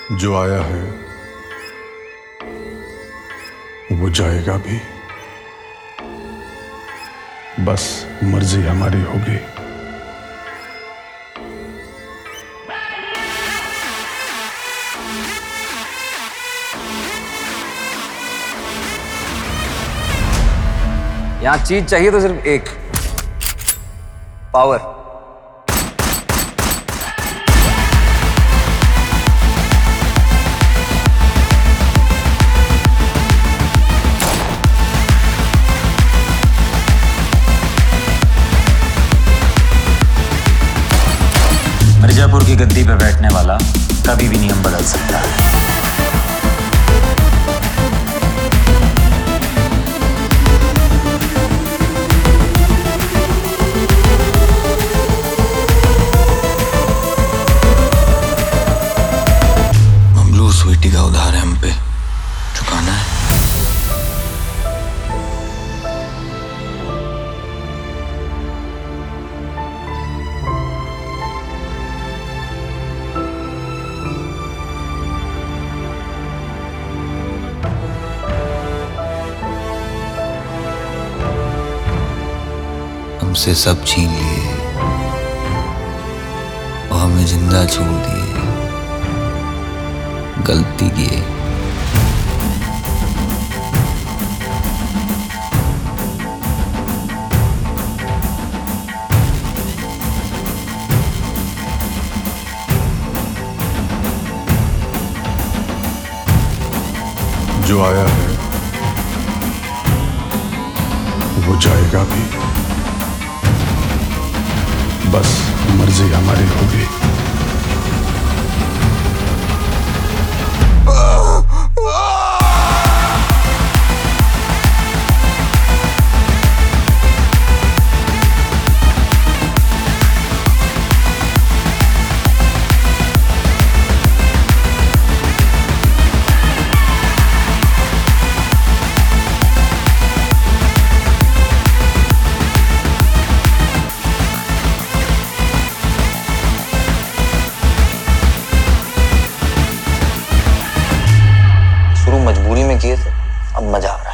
जो आया है वो जाएगा भी, बस मर्जी हमारी होगी। यहां चीज चाहिए तो सिर्फ एक, पावर। मिर्जापुर की गद्दी पे बैठने वाला कभी भी नियम बदल सकता है। स्वीटी का उधार है, हम पे चुकाना है। हमसे सब छीन लिए और हमें जिंदा छोड़ दिए। गलती किए जो आया है वो जाएगा भी, बस मर्जी हमारी होगी। शुरू मजबूरी में किए थे, अब मजा आ रहा है।